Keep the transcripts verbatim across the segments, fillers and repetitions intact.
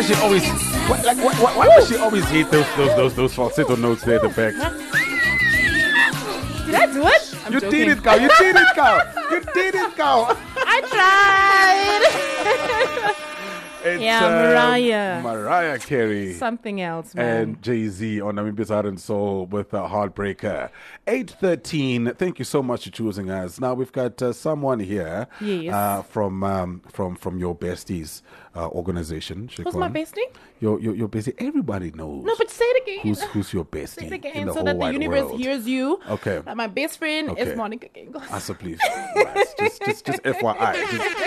does she always? Why, like, why, why, why does she always hate those those those those falsetto notes there at the back? Did I do it? I'm you joking. did it, cow. You did it, cow. You did it, cow. I tried. It's, Yeah, um, Mariah. Mariah Carey. Something else, man. And Jay-Z on Namibia's Heart and Soul with uh, Heartbreaker. eight thirteen, thank you so much for choosing us. Now we've got uh, someone here Yes. uh, from um, from from your besties uh, organization. Who's my Shekwan. bestie? Your, your, your bestie. Everybody knows. No, but say it again. Who's, who's your bestie Say it in again the so whole that the wide universe world? hears you. Okay. That my best friend Okay. is Monica Gengos. Asa, please. Relax. just, just, just F Y I.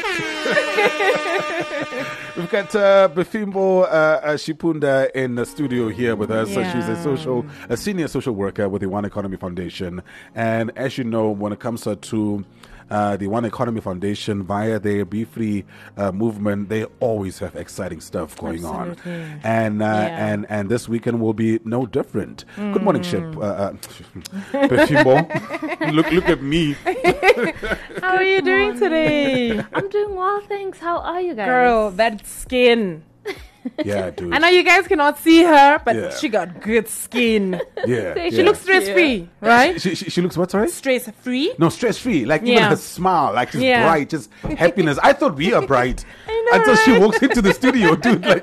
Just- We've got uh, Befimbo uh, uh, Shipunda in the studio here with us. So she's a Yeah. social, a senior social worker with the One Economy Foundation. And as you know, when it comes uh, to uh, the One Economy Foundation via their Be Free uh, movement, they always have exciting stuff going Absolutely. on. And, uh, Yeah. and and this weekend will be no different. Good morning, Ship. Uh, uh, Befimbo. look, look at me. How are you doing today? I'm doing well, thanks. How are you guys? Girl, that skin. Yeah, dude. I know you guys cannot see her, but Yeah. she got good skin. Yeah, She She yeah. looks stress free, right? She, she, she looks what, sorry? Stress free. No, stress free. Like even Yeah. her smile, like just Yeah. bright, just happiness. I thought we are bright I know, until she right? walks into the studio, dude. Like,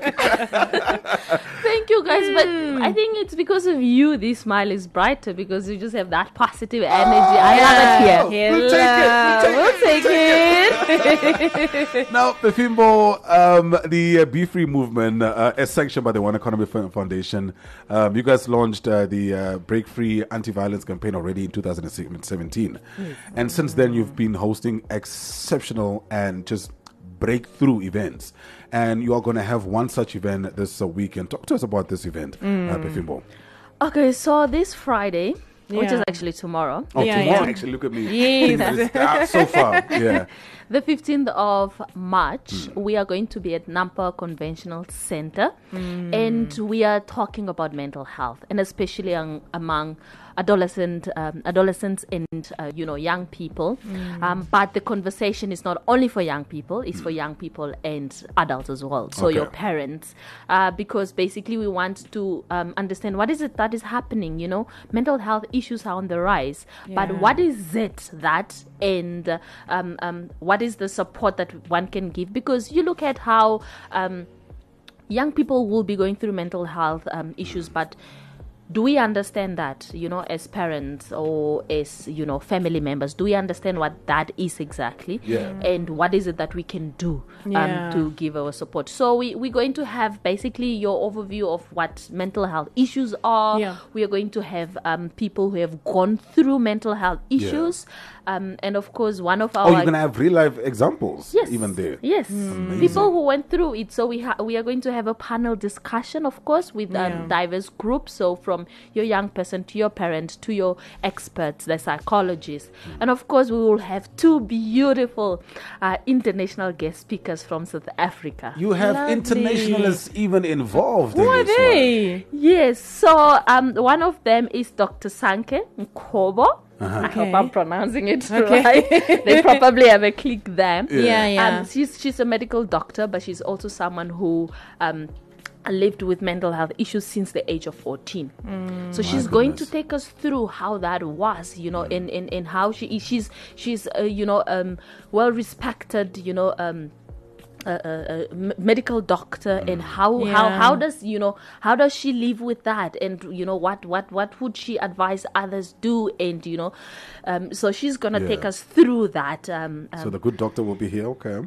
Thank you, guys. But I think it's because of you. This smile is brighter because you just have that positive energy. I love it here. We'll take it, we'll take We'll take it. now, Befimbo, um, the uh, Be Free movement, uh, as sanctioned by the One Economy F- Foundation, um, you guys launched uh, the uh, Break Free Anti-Violence campaign already in two thousand seventeen, and since then you've been hosting exceptional and just breakthrough events, and you are going to have one such event this uh, weekend. Talk to us about this event, uh, Befimbo. Okay, so this Friday, which is Yeah. actually tomorrow, Oh, Yeah, tomorrow, yeah. actually, look at me. Yes. Ah, so far, yeah. the fifteenth of March, we are going to be at Nampa Conventional Center, and we are talking about mental health, and especially ang- among adolescent um, adolescents and uh, you know young people. Um, but the conversation is not only for young people; it's for young people and adults as well. So Okay. your parents, uh, because basically we want to um, understand what is it that is happening. You know, mental health issues are on the rise, but Yeah. what is it that and uh, um, um, what is the support that one can give? Because you look at how um, young people will be going through mental health um, issues, but do we understand that, you know, as parents or as, you know, family members? Do we understand what that is exactly? Yeah. And what is it that we can do um, Yeah. to give our support? So we, we're going to have basically your overview of what mental health issues are. Yeah. We are going to have um, people who have gone through mental health issues. Um, and of course, one of our... Oh, you're going to have real life examples Yes. even there. Yes. Amazing. People who went through it. So we ha- we are going to have a panel discussion, of course, with um, Yeah. diverse groups. So from your young person to your parent to your experts, the psychologists. And of course, we will have two beautiful uh, international guest speakers from South Africa. You have Lovely. internationalists even involved Who in are this they? Yes. So um, one of them is Doctor Sanke Nkobo. Uh-huh. I hope Okay. I'm pronouncing it Okay. right. They probably have a click there. Yeah, yeah. Um, she's she's a medical doctor, but she's also someone who um, lived with mental health issues since the age of fourteen. So she's going to goodness. take us through how that was, you know, in in, in how she is. She's she's uh, you know um, well respected, you know. Um, a, a, a m- medical doctor and how, how Yeah. how does you know how does she live with that, and you know what what what would she advise others do, and you know um, so she's gonna Yeah. take us through that um, um, So the good doctor will be here, okay?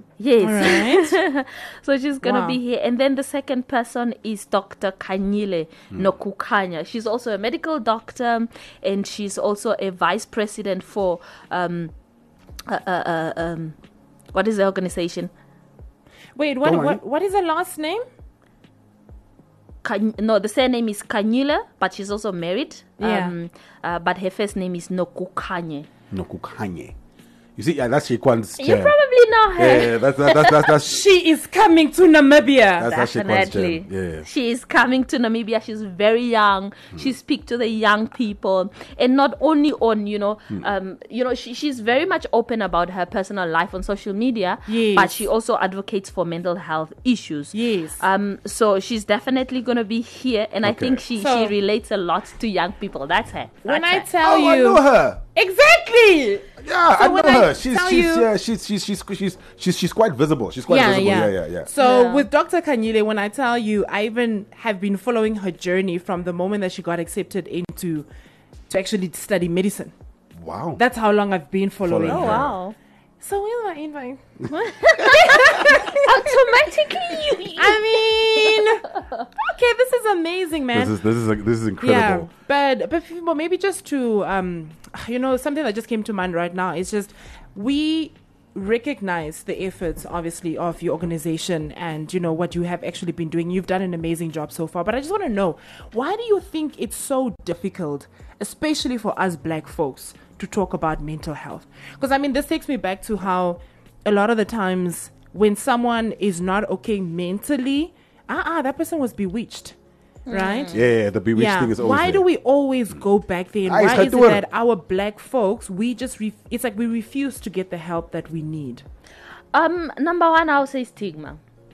yes. Right. So she's gonna Wow. be here, and then the second person is Doctor Kanyile Nokukanya. She's also a medical doctor, and she's also a vice president for um, uh, uh, uh, um, what is the organization? Wait, what, Don't worry. what what is her last name? Kan- no, the surname is Kanyile, but she's also married. Yeah. Um, uh, but her first name is Nokukanye. Nokukanye. You see, yeah, that's Shaquan's You jam. probably know her. Yeah, yeah, that's that, that's that's that's, She is coming to Namibia. that's, that's Shaquan's Definitely. jam. Yeah, yeah. She is coming to Namibia. She's very young. She speaks to the young people, and not only on, you know, um, you know, she, she's very much open about her personal life on social media. Yes. But she also advocates for mental health issues. Yes. Um. So she's definitely gonna be here, and I Okay. think she So- she relates a lot to young people. That's her. when That's I her. tell Oh, I you, know her. exactly. Yeah, So I know when I her. She's tell she's you- yeah, she's she's she's she's she's she's quite visible. She's quite visible. Yeah, yeah, yeah. So Yeah. with Doctor Kanyile, when I tell you, I even have been following her journey from the moment that she got accepted into to actually study medicine. Wow. That's how long I've been following Following Oh her. her. wow! So where's my invite? Automatically, you. I mean, okay, this is amazing, man. this is this is a, this is Yeah, incredible. but but but maybe just to um, you know, something that just came to mind right now is just we recognize the efforts, obviously, of your organization and you know what you have actually been doing. You've done an amazing job so far, but I just want to know, why do you think it's so difficult, especially for us Black folks, to talk about mental health? Because I mean, this takes me back to how a lot of the times when someone is not okay mentally, uh-uh, that person was bewitched, right? Yeah, yeah, the bewitched thing is always Why there. do we always go back there? And Ah, it's why is it Katuara. that our Black folks, we just, ref- it's like we refuse to get the help that we need? Um. Number one, I would say stigma.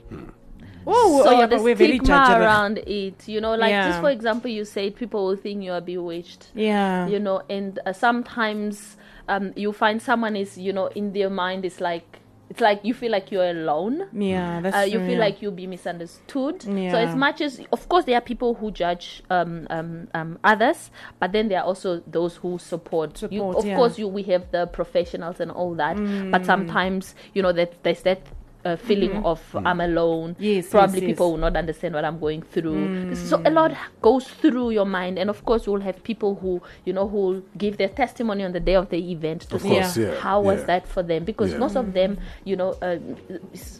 Oh, So oh yeah, the but we're very stigma judgmental. around it, you know, like Yeah. just for example, you said people will think you are bewitched, Yeah. you know, and uh, sometimes um, you find someone is, you know, in their mind is like, it's like you feel like you're alone. Yeah, that's Uh, you true, feel yeah. like you'll be misunderstood. So Yeah. as much as, of course, there are people who judge um, um, um, others, but then there are also those who support. you, Support, of yeah. course, you we have the professionals and all that, but Mm. sometimes you know that there's that. Uh, feeling of I'm alone. Mm-hmm. Yes, Probably yes, people yes. will not understand what I'm going through. Mm. So a lot goes through your mind, and of course, you'll have people who you know who will give their testimony on the day of the event to Of say course, yeah. how was yeah. that for them, because Yeah. most of them, you know, uh, s-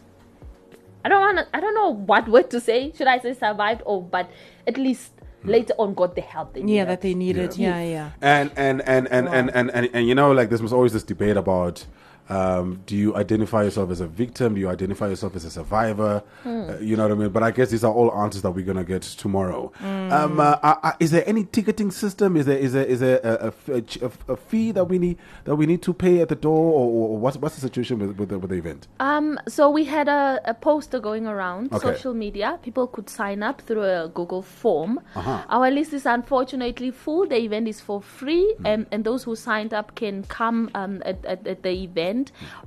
I don't want to. I don't know what word to say. Should I say survived or, but at least later on got the help they Yeah, needed. that they needed. Yeah, yeah. And and and and, and, and, and and you know, like there's always this debate about um, do you identify yourself as a victim? Do you identify yourself as a survivor? Uh, you know what I mean? But I guess these are all answers that we're gonna get tomorrow. Um, uh, uh, uh, is there any ticketing system? Is there is there is there a, a, f- a ch- a f- a fee that we need that we need to pay at the door, or, or what's what's the situation with with the, with the event? Um, so we had a, a poster going around Okay. social media. People could sign up through a Google form. Uh-huh. Our list is unfortunately full. The event is for free, and, and those who signed up can come um, at, at, at the event.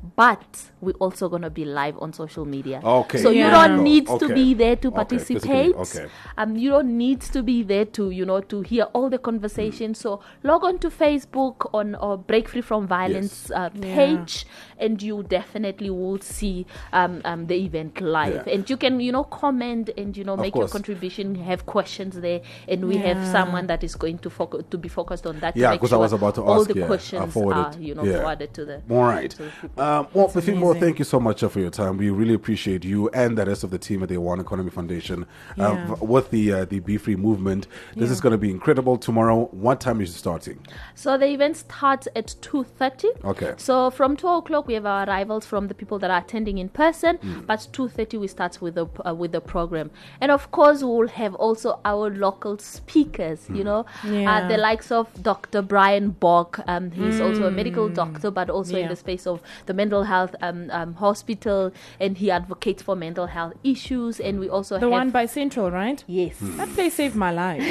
But we're also going to be live on social media. Okay. So you Yeah. don't need to Okay. be there to Okay, participate. physically, okay. Um, you don't need to be there to, you know, to hear all the conversation. So log on to Facebook on or Break Free from Violence uh, Yeah. page, and you definitely will see um, um, the event live. Yeah. And you can, you know, comment and you know Of make course. your contribution. Have questions there, and we have Yeah. someone that is going to focus to be focused on that. to Yeah, make 'cause I sure was about to all ask, the yeah, I questions forwarded, are, you know, yeah. forwarded to the. All right. to the people. Um, well, Befimo, amazing. thank you so much uh, for your time. We really appreciate you and the rest of the team at the One Economy Foundation uh, Yeah. v- with the uh, the Be Free movement. This Yeah. is going to be incredible tomorrow. What time is it starting? So the event starts at two thirty. Okay. So from two o'clock we have our arrivals from the people that are attending in person, Mm. but two thirty we start with the uh, with the program, and of course we will have also our local speakers. Mm. You know, Yeah. uh, the likes of Doctor Brian Bock. Um, he's also a medical doctor, but also in Yeah. the space of the mental health um, um, hospital, and he advocates for mental health issues. And we also The have one by Central, right? yes. That place saved my life.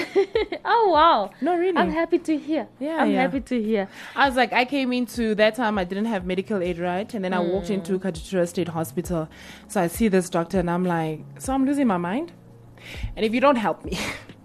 Oh wow! No, really. I'm happy to hear. Yeah, I'm yeah. happy to hear. I was like, I came into that time, I didn't have medical aid, right? And then I walked into Katutura State Hospital. So I see this doctor and I'm like, so I'm losing my mind? And if you don't help me,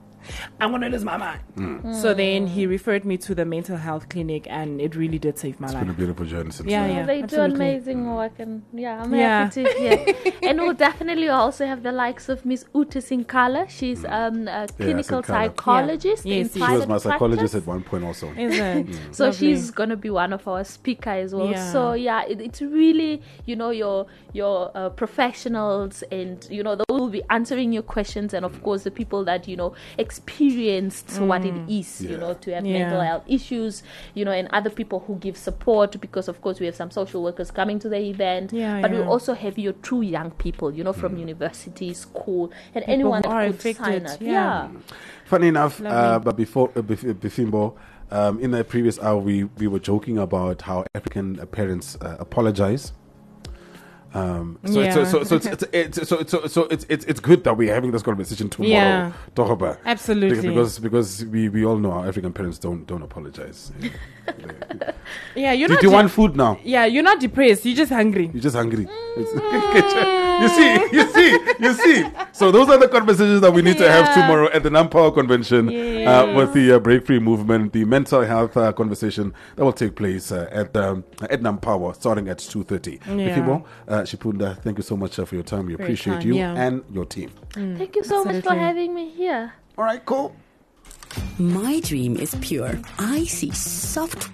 I'm going to lose my mind. So then he referred me to the mental health clinic and it really did save my It's life. been a beautiful journey since Yeah, then. yeah. They absolutely. do amazing work, and yeah, I'm Yeah. happy to hear. And we'll definitely also have the likes of Miss Uta Sinkala. She's um, a clinical Sinkala. psychologist Yeah. in Yes, She private was my psychologist practice. at one point also. Is it? So Lovely. she's gonna be one of our speaker as well. Yeah. So yeah, it, it's really, you know, your your uh, professionals, and you know those will be answering your questions, and of course the people that you know experience experienced Mm. what it is, you Yeah. know, to have Yeah. mental health issues, you know, and other people who give support, because of course we have some social workers coming to the event, Yeah, but we yeah. also have your true young people, you know, from university, school, and People anyone who that are could affected, sign up. yeah. Yeah. Funny enough, uh, Lovely. but before uh, Bif- Bifimbo, um, in the previous hour, we, we were joking about how African uh, parents uh, apologize. Um, so, Yeah. it's, so, so, it's, it's, it's, so, so, so it's, it's, it's good that we're having this conversation tomorrow. Yeah. Tohoba. Absolutely. Because because we, we all know our African parents don't don't apologize. Yeah. Yeah, you're Do not. you de- want food now? yeah, you're not depressed. You're just hungry. You're just hungry. It's- you see, you see, you see. So those are the conversations that we need to have Yeah. tomorrow at the Nampower Convention uh, Yes. with the uh, Break Free Movement, the mental health uh, conversation that will take place uh, at um, at Nampower starting at two thirty. Yeah. Bifimbo, uh, Shipunda, thank you so much uh, for your time. We Very appreciate kind, you yeah. and your team. Thank you so much for Absolutely. having me here. All right, cool. My dream is pure. I see soft